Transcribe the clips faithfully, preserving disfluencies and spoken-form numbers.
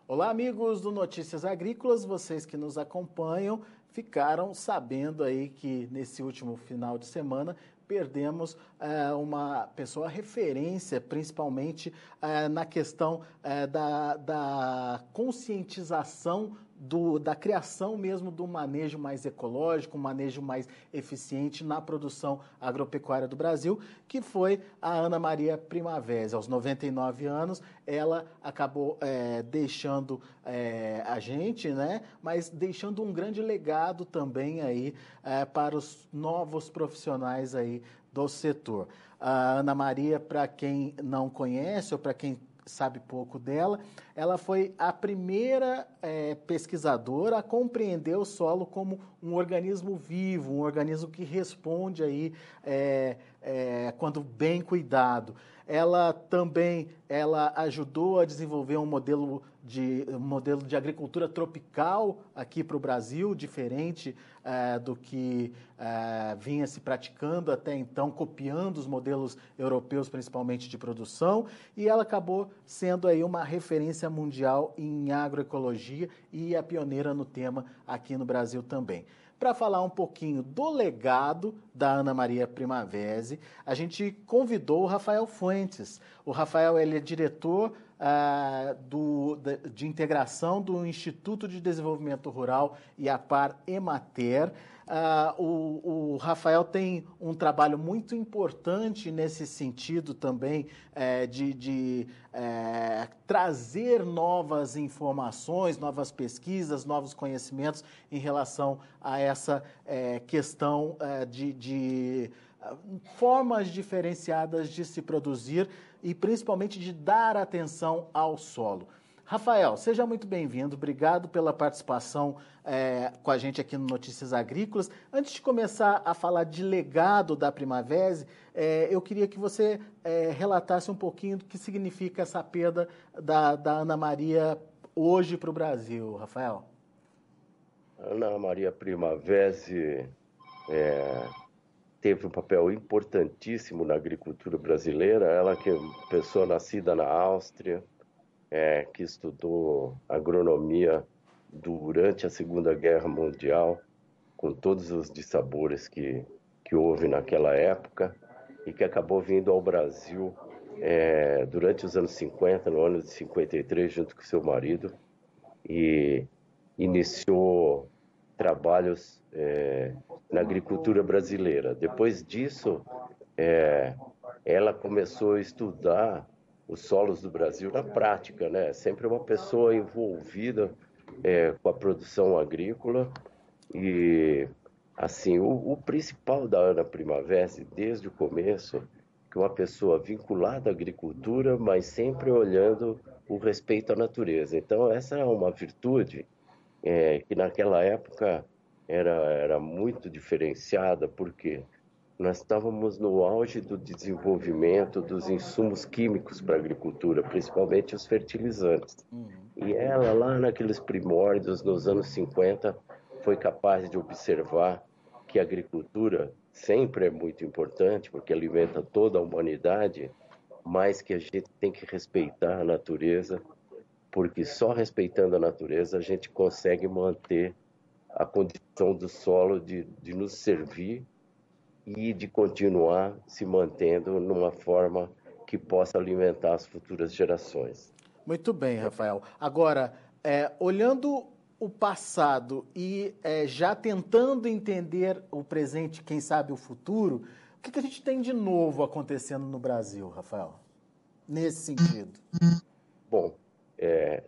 Olá, amigos do Notícias Agrícolas, vocês que nos acompanham ficaram sabendo aí que nesse último final de semana perdemos é, uma pessoa referência, principalmente é, na questão é, da, da conscientização do, da criação mesmo do manejo mais ecológico, um manejo mais eficiente na produção agropecuária do Brasil, que foi a Ana Maria Primavera. Aos noventa e nove anos, ela acabou é, deixando é, a gente, né? Mas deixando um grande legado também aí é, para os novos profissionais aí do setor. A Ana Maria, para quem não conhece ou para quem sabe pouco dela, ela foi a primeira é, pesquisadora a compreender o solo como um organismo vivo, um organismo que responde aí é, é, quando bem cuidado. Ela também ela ajudou a desenvolver um modelo de, um modelo de agricultura tropical aqui para o Brasil, diferente é, do que é, vinha se praticando até então, copiando os modelos europeus, principalmente de produção, e ela acabou sendo aí uma referência mundial em agroecologia e a pioneira no tema aqui no Brasil também. Para falar um pouquinho do legado da Ana Maria Primavera, a gente convidou o Rafael Fuentes. O Rafael ele é diretor ah, do, de integração do Instituto de Desenvolvimento Rural Iapar Emater. Ah, o, o Rafael tem um trabalho muito importante nesse sentido também é, de, de é, trazer novas informações, novas pesquisas, novos conhecimentos em relação a essa é, questão é, de, de formas diferenciadas de se produzir e principalmente de dar atenção ao solo. Rafael, seja muito bem-vindo, obrigado pela participação é, com a gente aqui no Notícias Agrícolas. Antes de começar a falar de legado da Primavera, é, eu queria que você é, relatasse um pouquinho do que significa essa perda da, da Ana Maria hoje para o Brasil, Rafael. Ana Maria Primavera é, teve um papel importantíssimo na agricultura brasileira. Ela que é uma pessoa nascida na Áustria, É, que estudou agronomia durante a Segunda Guerra Mundial, com todos os dissabores que, que houve naquela época, e que acabou vindo ao Brasil é, durante os anos cinquenta, no ano de cinquenta e três, junto com seu marido, e iniciou trabalhos é, na agricultura brasileira. Depois disso, é, ela começou a estudar os solos do Brasil na prática, né? Sempre uma pessoa envolvida é, com a produção agrícola e, assim, o, o principal da Ana Primavera, desde o começo, que uma pessoa vinculada à agricultura, mas sempre olhando o respeito à natureza. Então, essa é uma virtude é, que naquela época era, era muito diferenciada, porque nós estávamos no auge do desenvolvimento dos insumos químicos para a agricultura, principalmente os fertilizantes. Uhum. E ela, lá naqueles primórdios, nos anos cinquenta, foi capaz de observar que a agricultura sempre é muito importante, porque alimenta toda a humanidade, mas que a gente tem que respeitar a natureza, porque só respeitando a natureza a gente consegue manter a condição do solo de, de nos servir e de continuar se mantendo numa forma que possa alimentar as futuras gerações. Muito bem, Rafael. Agora, é, olhando o passado e é, já tentando entender o presente, quem sabe o futuro, o que, que a gente tem de novo acontecendo no Brasil, Rafael, nesse sentido? Bom, é,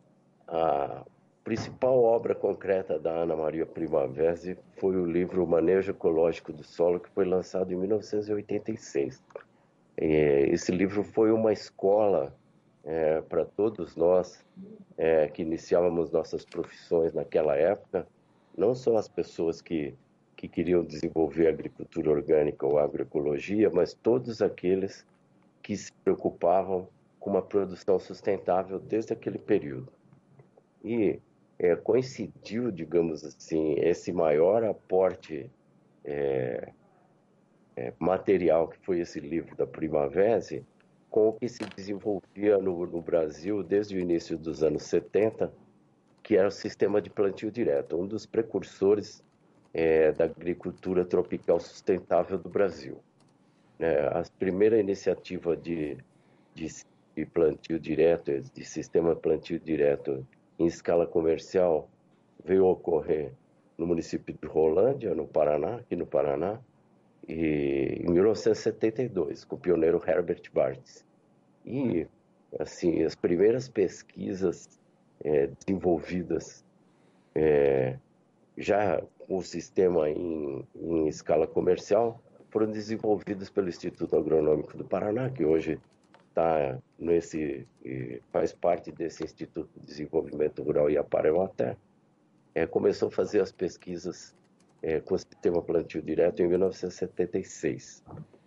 a principal obra concreta da Ana Maria Primavera foi o livro Manejo Ecológico do Solo, que foi lançado em mil novecentos e oitenta e seis. Esse livro foi uma escola é, para todos nós é, que iniciávamos nossas profissões naquela época, não só as pessoas que, que queriam desenvolver agricultura orgânica ou agroecologia, mas todos aqueles que se preocupavam com uma produção sustentável desde aquele período. E é, coincidiu, digamos assim, esse maior aporte é, é, material que foi esse livro da Primavera com o que se desenvolvia no, no Brasil desde o início dos anos setenta, que era o sistema de plantio direto, um dos precursores é, da agricultura tropical sustentável do Brasil. É, a primeira iniciativa de, de, de plantio direto, de sistema de plantio direto em escala comercial, veio a ocorrer no município de Rolândia, no Paraná, aqui no Paraná, e, em mil novecentos e setenta e dois, com o pioneiro Herbert Bartz. E, assim, as primeiras pesquisas é, desenvolvidas é, já com o sistema em, em escala comercial foram desenvolvidas pelo Instituto Agronômico do Paraná, que hoje tá nesse, faz parte desse Instituto de Desenvolvimento Rural Iaparé-Maté. É, começou a fazer as pesquisas é, com o sistema plantio direto em mil novecentos e setenta e seis.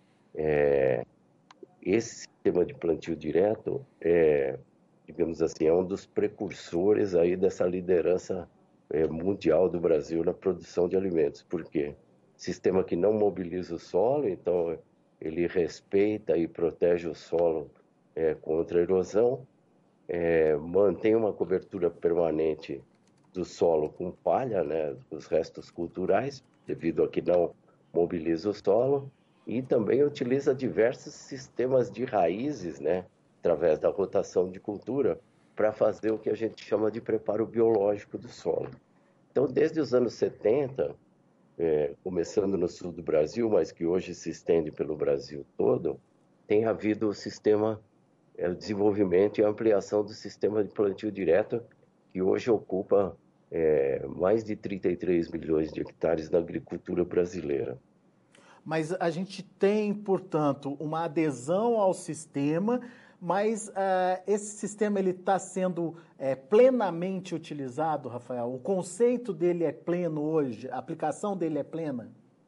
É, esse sistema de plantio direto é, digamos assim, é um dos precursores aí dessa liderança é, mundial do Brasil na produção de alimentos. Por quê? Sistema que não mobiliza o solo, então ele respeita e protege o solo é, contra a erosão, é, mantém uma cobertura permanente do solo com palha, né, dos restos culturais, devido a que não mobiliza o solo, e também utiliza diversos sistemas de raízes, né, através da rotação de cultura, para fazer o que a gente chama de preparo biológico do solo. Então, desde os anos setenta, é, começando no sul do Brasil, mas que hoje se estende pelo Brasil todo, tem havido o sistema, é, o desenvolvimento e ampliação do sistema de plantio direto, que hoje ocupa é, mais de trinta e três milhões de hectares na agricultura brasileira. Mas a gente tem, portanto, uma adesão ao sistema, mas uh, esse sistema ele está sendo é, plenamente utilizado, Rafael? O conceito dele é pleno hoje? A aplicação dele é plena?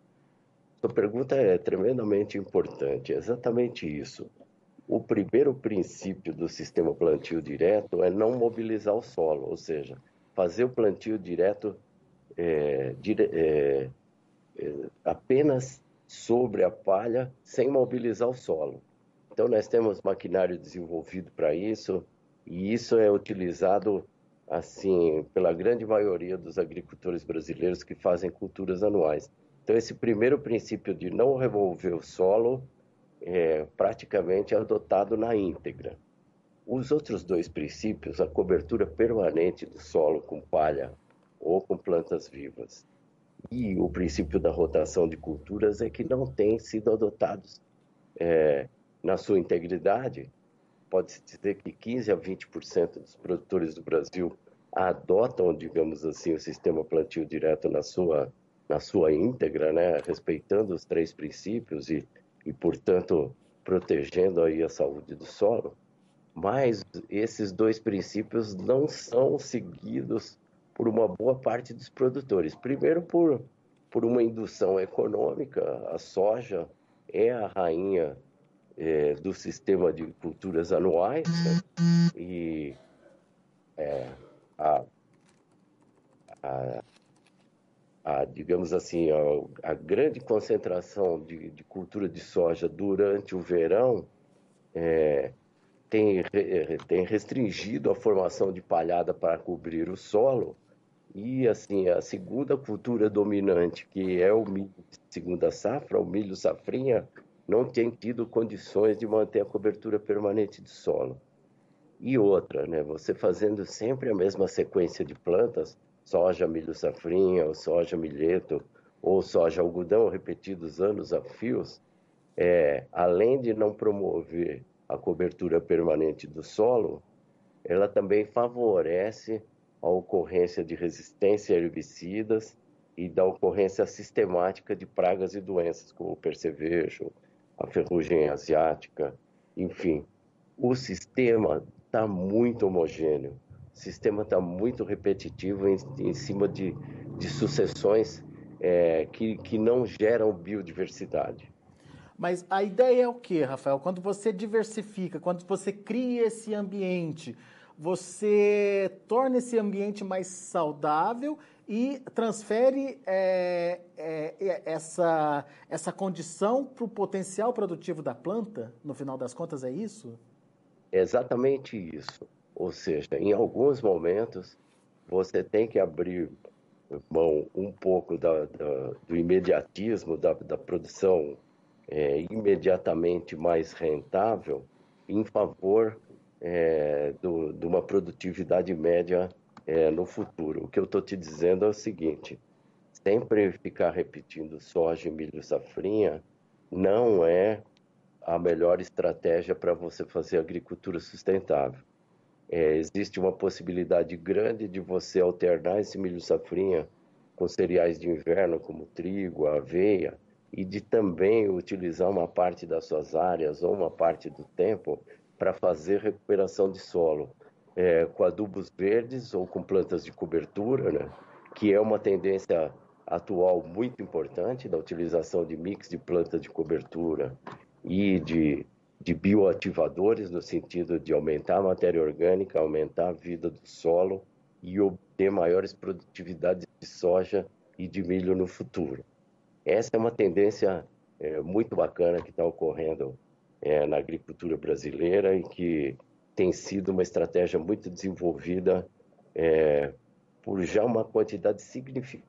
Sua pergunta é tremendamente importante, é exatamente isso. O primeiro princípio do sistema plantio direto é não mobilizar o solo, ou seja, fazer o plantio direto é, dire, é, é, apenas sobre a palha, sem mobilizar o solo. Então, nós temos maquinário desenvolvido para isso, e isso é utilizado, assim, pela grande maioria dos agricultores brasileiros que fazem culturas anuais. Então, esse primeiro princípio de não revolver o solo é praticamente adotado na íntegra. Os outros dois princípios, a cobertura permanente do solo com palha ou com plantas vivas, e o princípio da rotação de culturas, é que não têm sido adotados é, na sua integridade. Pode-se dizer que quinze a vinte por cento dos produtores do Brasil adotam, digamos assim, o sistema plantio direto na sua, na sua íntegra, né? Respeitando os três princípios e, e, portanto, protegendo aí a saúde do solo. Mas esses dois princípios não são seguidos por uma boa parte dos produtores. Primeiro, por, por uma indução econômica. A soja é a rainha é, do sistema de culturas anuais, né? E é, a, a, a, digamos assim, a, a grande concentração de, de cultura de soja durante o verão é, tem, tem restringido a formação de palhada para cobrir o solo. E, assim, a segunda cultura dominante, que é o milho de segunda safra, o milho safrinha, não tem tido condições de manter a cobertura permanente do solo. E outra, né, você fazendo sempre a mesma sequência de plantas, soja, milho safrinha, ou soja, milheto, ou soja, algodão, repetidos anos a fios, é, além de não promover a cobertura permanente do solo, ela também favorece a ocorrência de resistência a herbicidas e da ocorrência sistemática de pragas e doenças, como o percevejo, a ferrugem asiática, enfim. O sistema está muito homogêneo, o sistema está muito repetitivo em, em cima de, de sucessões é, que, que não geram biodiversidade. Mas a ideia é o quê, Rafael? Quando você diversifica, quando você cria esse ambiente, você torna esse ambiente mais saudável e transfere é, é, essa, essa condição para o potencial produtivo da planta, no final das contas, é isso? É exatamente isso. Ou seja, em alguns momentos, você tem que abrir mão um pouco da, da, do imediatismo, da, da produção é, imediatamente mais rentável, em favor é, do, de uma produtividade média é, no futuro. O que eu estou te dizendo é o seguinte: sempre ficar repetindo soja, milho, safrinha não é a melhor estratégia para você fazer agricultura sustentável. É, existe uma possibilidade grande de você alternar esse milho safrinha com cereais de inverno, como trigo, aveia, e de também utilizar uma parte das suas áreas ou uma parte do tempo para fazer recuperação de solo, é, com adubos verdes ou com plantas de cobertura, né? Que é uma tendência atual muito importante da utilização de mix de plantas de cobertura e de de bioativadores, no sentido de aumentar a matéria orgânica, aumentar a vida do solo e obter maiores produtividades de soja e de milho no futuro. Essa é uma tendência é, muito bacana que está ocorrendo é, na agricultura brasileira e que tem sido uma estratégia muito desenvolvida é, por já uma quantidade significativa.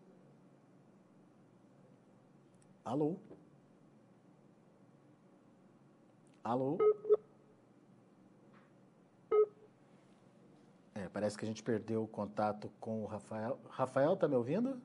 Alô? Alô? É, parece que a gente perdeu o contato com o Rafael. Rafael, tá me ouvindo?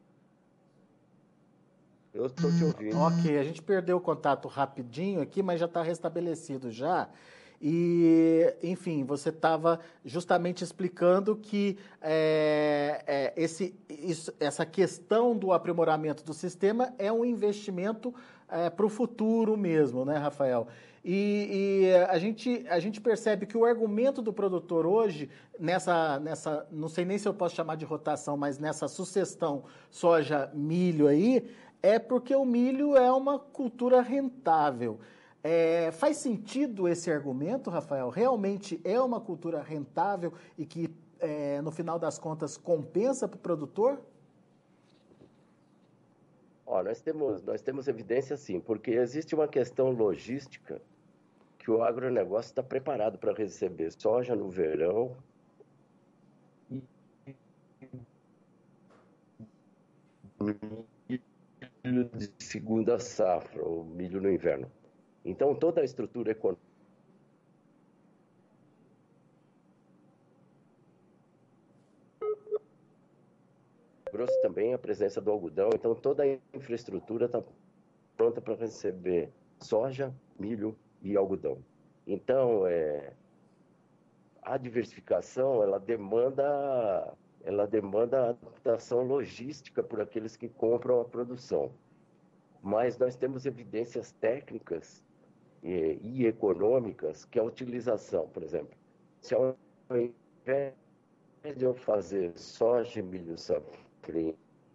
Eu estou te ouvindo. Ok, a gente perdeu o contato rapidinho aqui, mas já está restabelecido já. E, enfim, você estava justamente explicando que é, é, esse, isso, essa questão do aprimoramento do sistema é um investimento é, para o futuro mesmo, né, Rafael? E, e a, gente, a gente percebe que o argumento do produtor hoje, nessa, nessa, não sei nem se eu posso chamar de rotação, mas nessa sucessão soja-milho aí, é porque o milho é uma cultura rentável. É, faz sentido esse argumento, Rafael? Realmente é uma cultura rentável e que, é, no final das contas, compensa para o produtor? Ó, nós temos, nós temos evidência sim, porque existe uma questão logística que o agronegócio está preparado para receber soja no verão e milho de segunda safra, ou milho no inverno. Então, toda a estrutura econômica trouxe também a presença do algodão, então toda a infraestrutura está pronta para receber soja, milho e algodão. Então, é, a diversificação, ela demanda, ela demanda adaptação logística por aqueles que compram a produção. Mas nós temos evidências técnicas e, e econômicas que a utilização, por exemplo, se ao invés de eu fazer soja, milho, safrinha,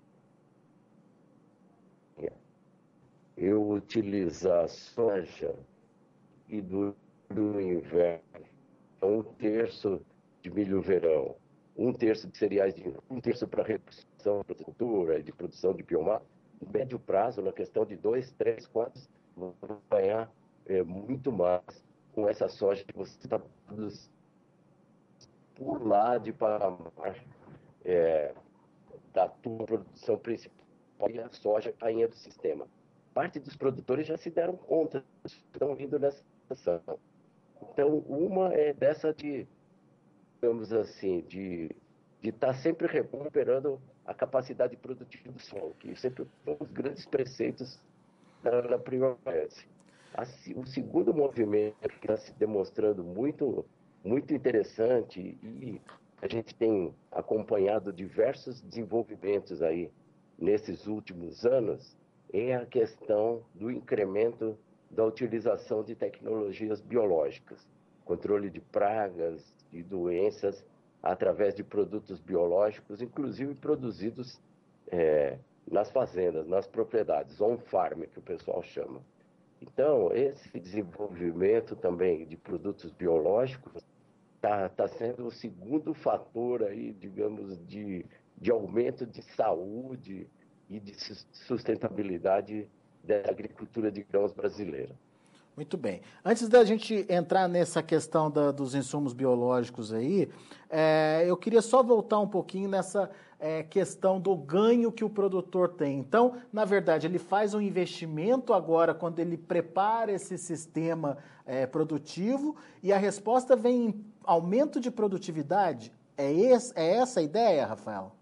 eu utilizar soja e do, do inverno, um terço de milho verão, um terço de cereais, de, um terço para reprodução de agricultura, de produção de biomassa, no médio prazo, na questão de dois, três, quatro, vou ganhar é, muito mais com essa soja que você está produzindo por lá de patamar é, da tua produção principal e a soja rainha do sistema. Parte dos produtores já se deram conta, estão vindo nessa situação. Então, uma é dessa de, digamos assim, de de estar sempre recuperando a capacidade produtiva do solo, que sempre foi um dos grandes preceitos da, da primavera. O segundo movimento que está se demonstrando muito, muito interessante e a gente tem acompanhado diversos desenvolvimentos aí nesses últimos anos é a questão do incremento da utilização de tecnologias biológicas, controle de pragas e doenças através de produtos biológicos, inclusive produzidos é, nas fazendas, nas propriedades, on-farm, que o pessoal chama. Então, esse desenvolvimento também de produtos biológicos está tá sendo o segundo fator aí, digamos, de, de aumento de saúde e de sustentabilidade da agricultura de grãos brasileira. Muito bem. Antes da gente entrar nessa questão da, dos insumos biológicos aí, é, eu queria só voltar um pouquinho nessa é, questão do ganho que o produtor tem. Então, na verdade, ele faz um investimento agora quando ele prepara esse sistema é, produtivo e a resposta vem em aumento de produtividade? É, esse, é essa a ideia, Rafael?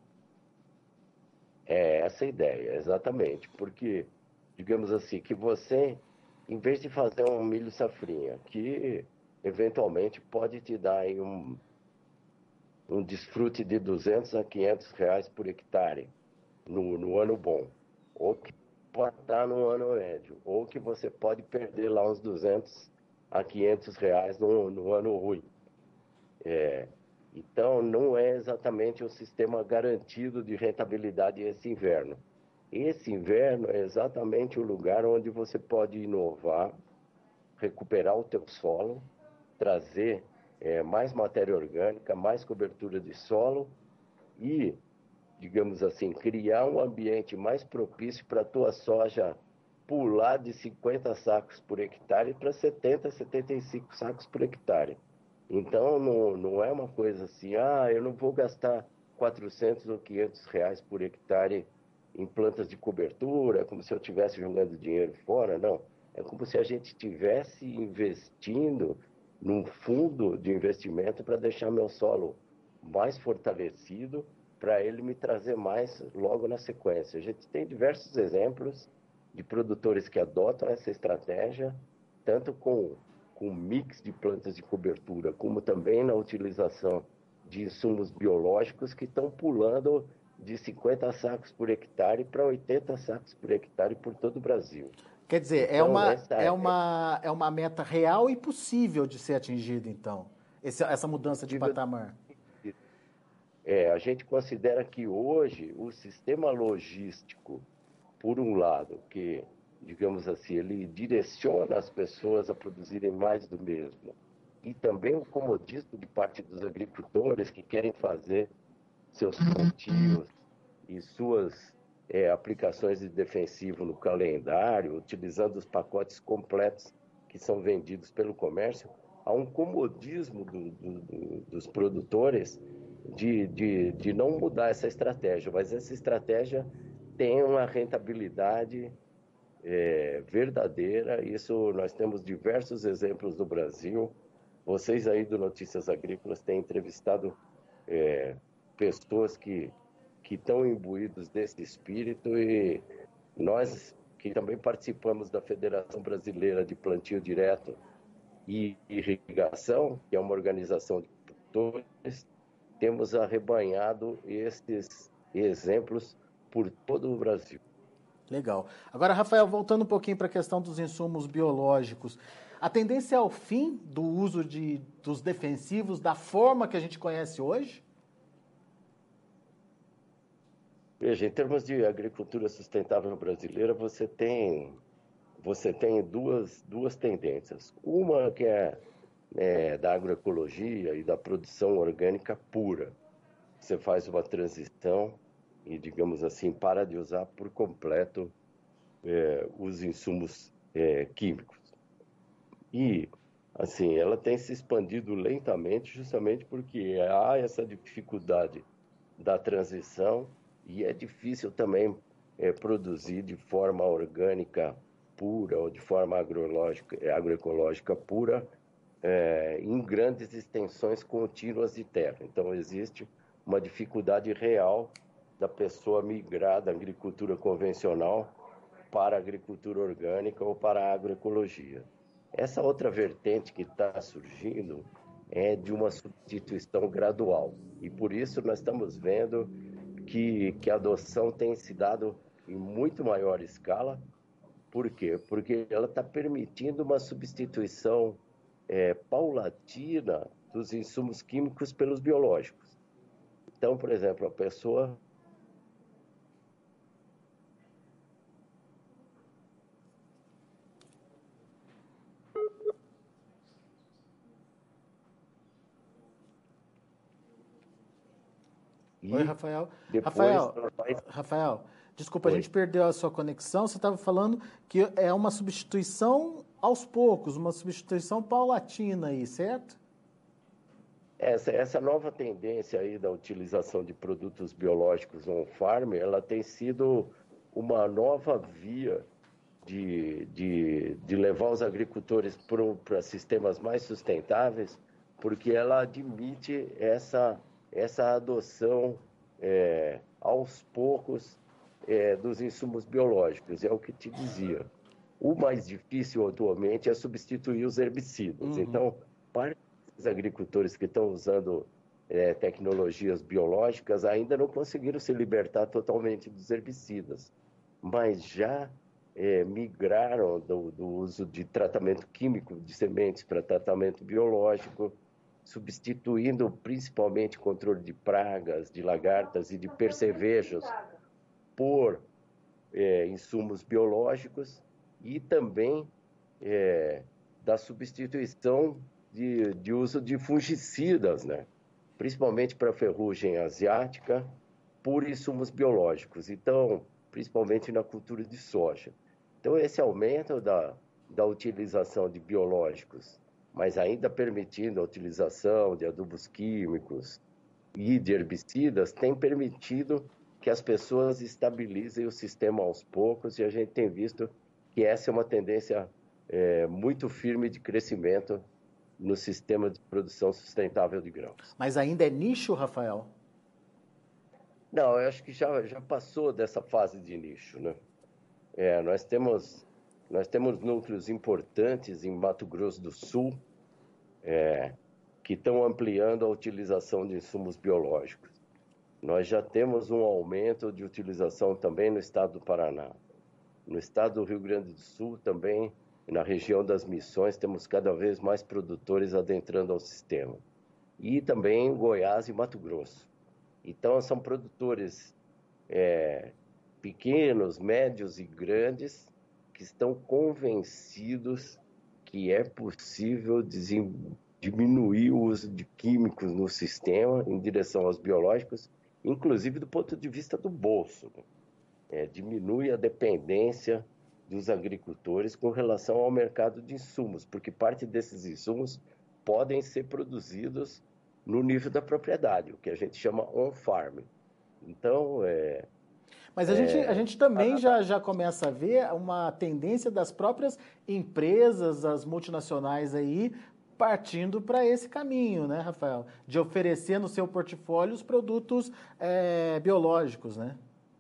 É essa a ideia, exatamente. Porque, digamos assim, que você, em vez de fazer um milho safrinha, que eventualmente pode te dar aí um, um desfrute de duzentos a quinhentos reais por hectare no, no ano bom, ou que pode estar no ano médio, ou que você pode perder lá uns duzentos a quinhentos reais no, no ano ruim. É, então, não é exatamente um sistema garantido de rentabilidade esse inverno. Esse inverno é exatamente o lugar onde você pode inovar, recuperar o teu solo, trazer é, mais matéria orgânica, mais cobertura de solo e, digamos assim, criar um ambiente mais propício para a tua soja pular de cinquenta sacos por hectare para setenta, setenta e cinco sacos por hectare. Então, não, não é uma coisa assim, ah, eu não vou gastar quatrocentos ou quinhentos reais por hectare em plantas de cobertura, como se eu estivesse jogando dinheiro fora, não. É como se a gente estivesse investindo num fundo de investimento para deixar meu solo mais fortalecido, para ele me trazer mais logo na sequência. A gente tem diversos exemplos de produtores que adotam essa estratégia, tanto com com mix de plantas de cobertura, como também na utilização de insumos biológicos que estão pulando de cinquenta sacos por hectare para oitenta sacos por hectare por todo o Brasil. Quer dizer, é Então, uma, essa é é, uma, é uma meta real e possível de ser atingida, então, esse, essa mudança de patamar. é, a gente considera que hoje o sistema logístico, por um lado, que, digamos assim, ele direciona as pessoas a produzirem mais do mesmo, e também o comodismo de parte dos agricultores que querem fazer seus plantios e suas é, aplicações de defensivo no calendário, utilizando os pacotes completos que são vendidos pelo comércio, há um comodismo do, do, do, dos produtores de, de, de não mudar essa estratégia, mas essa estratégia tem uma rentabilidade é, verdadeira. Isso nós temos diversos exemplos no Brasil. Vocês aí do Notícias Agrícolas têm entrevistado é, pessoas que que estão imbuídos desse espírito e nós que também participamos da Federação Brasileira de Plantio Direto e Irrigação, que é uma organização de produtores, temos arrebanhado esses exemplos por todo o Brasil. Legal. Agora, Rafael, voltando um pouquinho para a questão dos insumos biológicos, a tendência é ao fim do uso de, dos defensivos da forma que a gente conhece hoje? Veja, em termos de agricultura sustentável brasileira, você tem, você tem duas, duas tendências. Uma que é, é da agroecologia e da produção orgânica pura. Você faz uma transição e, digamos assim, para de usar por completo é, os insumos é, químicos. E, assim, ela tem se expandido lentamente justamente porque há essa dificuldade da transição e é difícil também é, produzir de forma orgânica pura ou de forma agrológica, agroecológica pura é, em grandes extensões contínuas de terra. Então, existe uma dificuldade real da pessoa migrar da agricultura convencional para a agricultura orgânica ou para a agroecologia. Essa outra vertente que está surgindo é de uma substituição gradual. E por isso nós estamos vendo que, que a adoção tem se dado em muito maior escala. Por quê? Porque ela está permitindo uma substituição é, paulatina dos insumos químicos pelos biológicos. Então, por exemplo, a pessoa Oi, E Rafael. depois Rafael, nós vai... Rafael, desculpa, a Oi. gente perdeu a sua conexão. Você estava falando que é uma substituição aos poucos, uma substituição paulatina aí, certo? Essa, essa nova tendência aí da utilização de produtos biológicos on-farm, ela tem sido uma nova via de, de, de levar os agricultores para sistemas mais sustentáveis, porque ela admite essa, essa adoção é, aos poucos é, dos insumos biológicos. É o que te dizia. O mais difícil atualmente é substituir os herbicidas. Uhum. Então, para os agricultores que estão usando é, tecnologias biológicas ainda não conseguiram se libertar totalmente dos herbicidas, mas já é, migraram do, do uso de tratamento químico de sementes para tratamento biológico, substituindo principalmente controle de pragas, de lagartas e de percevejos por é, insumos biológicos e também é, da substituição de, de uso de fungicidas, né? Principalmente para a ferrugem asiática, por insumos biológicos. Então, principalmente na cultura de soja. Então, esse aumento da, da utilização de biológicos, mas ainda permitindo a utilização de adubos químicos e de herbicidas, tem permitido que as pessoas estabilizem o sistema aos poucos, e a gente tem visto que essa é uma tendência é, muito firme de crescimento no sistema de produção sustentável de grãos. Mas ainda é nicho, Rafael? Não, eu acho que já, já passou dessa fase de nicho, né? É, nós temos, nós temos núcleos importantes em Mato Grosso do Sul é, que estão ampliando a utilização de insumos biológicos. Nós já temos um aumento de utilização também no estado do Paraná. No estado do Rio Grande do Sul também, na região das Missões, temos cada vez mais produtores adentrando ao sistema. E também em Goiás e Mato Grosso. Então, são produtores é, pequenos, médios e grandes que estão convencidos que é possível diminuir o uso de químicos no sistema em direção aos biológicos, inclusive do ponto de vista do bolso. Né? É, diminui a dependência dos agricultores com relação ao mercado de insumos, porque parte desses insumos podem ser produzidos no nível da propriedade, o que a gente chama on-farm. Então, é... Mas a, é, gente, a gente também já, já começa a ver uma tendência das próprias empresas, as multinacionais aí, partindo para esse caminho, né, Rafael? De oferecer no seu portfólio os produtos é, biológicos, né?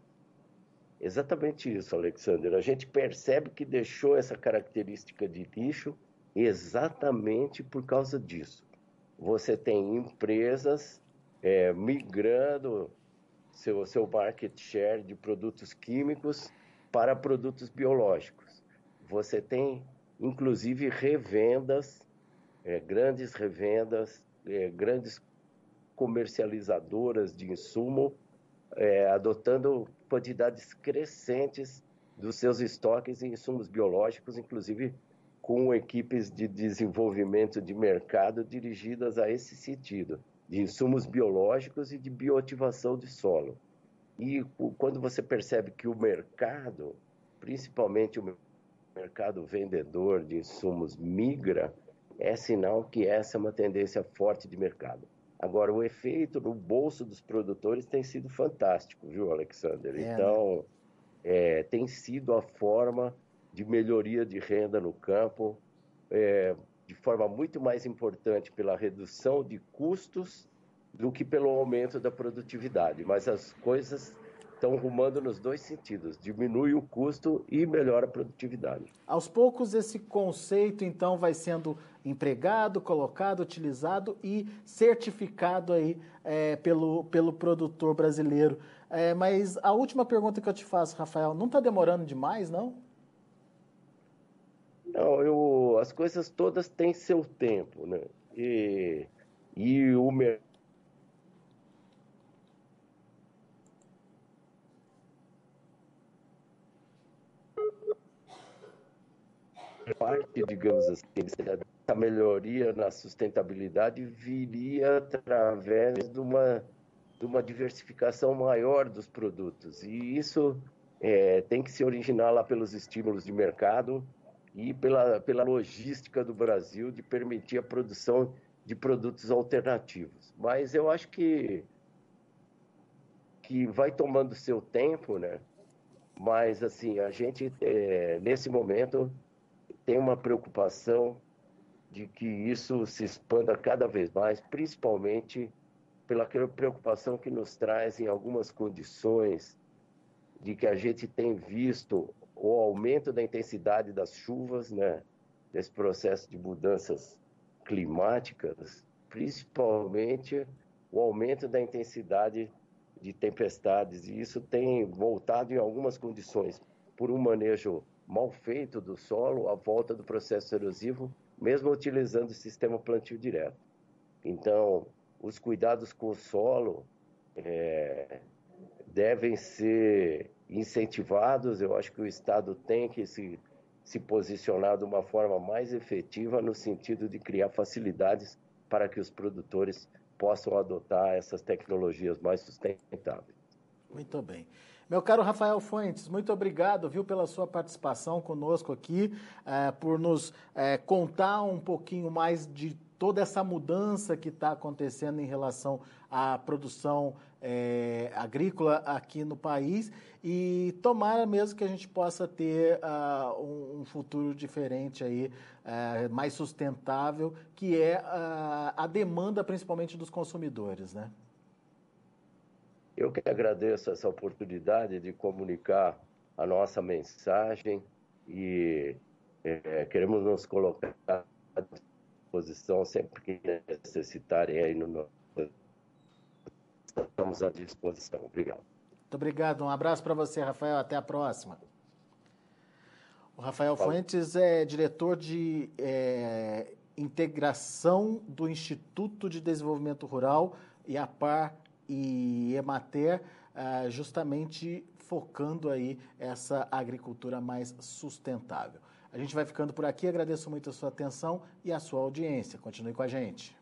Exatamente isso, Alexander. A gente percebe que deixou essa característica de nicho exatamente por causa disso. Você tem empresas é, migrando seu, seu market share de produtos químicos para produtos biológicos. Você tem, inclusive, revendas, é, grandes revendas, é, grandes comercializadoras de insumo, é, adotando quantidades crescentes dos seus estoques em insumos biológicos, inclusive com equipes de desenvolvimento de mercado dirigidas a esse sentido, de insumos biológicos e de bioativação de solo. E quando você percebe que o mercado, principalmente o mercado vendedor de insumos, migra, é sinal que essa é uma tendência forte de mercado. Agora, o efeito no bolso dos produtores tem sido fantástico, viu, Alexander? É, então, né? é, tem sido a forma de melhoria de renda no campo, é, de forma muito mais importante pela redução de custos do que pelo aumento da produtividade. Mas as coisas estão rumando nos dois sentidos, diminui o custo e melhora a produtividade. Aos poucos esse conceito então vai sendo empregado, colocado, utilizado e certificado aí é, pelo, pelo produtor brasileiro. É, mas a última pergunta que eu te faço, Rafael, não está demorando demais, não? Não, eu, as coisas todas têm seu tempo, né? E, e o mercado parte, digamos assim, essa melhoria na sustentabilidade viria através de uma de uma diversificação maior dos produtos. E isso é, tem que se originar lá pelos estímulos de mercado e pela, pela logística do Brasil de permitir a produção de produtos alternativos. Mas eu acho que, que vai tomando seu tempo, né? Mas, assim, a gente, é, nesse momento, tem uma preocupação de que isso se expanda cada vez mais, principalmente pela preocupação que nos traz em algumas condições de que a gente tem visto o aumento da intensidade das chuvas, né, nesse processo de mudanças climáticas, principalmente o aumento da intensidade de tempestades, e isso tem voltado em algumas condições por um manejo mal feito do solo, a volta do processo erosivo, mesmo utilizando o sistema plantio direto. Então, os cuidados com o solo é, devem ser incentivados. Eu acho que o Estado tem que se, se posicionar de uma forma mais efetiva no sentido de criar facilidades para que os produtores possam adotar essas tecnologias mais sustentáveis. Muito bem. Meu caro Rafael Fuentes, muito obrigado, viu, pela sua participação conosco aqui, eh, por nos eh, contar um pouquinho mais de toda essa mudança que está acontecendo em relação à produção eh, agrícola aqui no país, e tomara mesmo que a gente possa ter uh, um, um futuro diferente aí, uh, mais sustentável, que é uh, a demanda principalmente dos consumidores, né? Eu que agradeço essa oportunidade de comunicar a nossa mensagem e é, queremos nos colocar à disposição sempre que necessitarem aí no nosso... Estamos à disposição. Obrigado. Muito obrigado. Um abraço para você, Rafael. Até a próxima. O Rafael Falou. Fuentes é diretor de é, integração do Instituto de Desenvolvimento Rural, IAPAR e Emater, justamente focando aí essa agricultura mais sustentável. A gente vai ficando por aqui, agradeço muito a sua atenção e a sua audiência. Continue com a gente.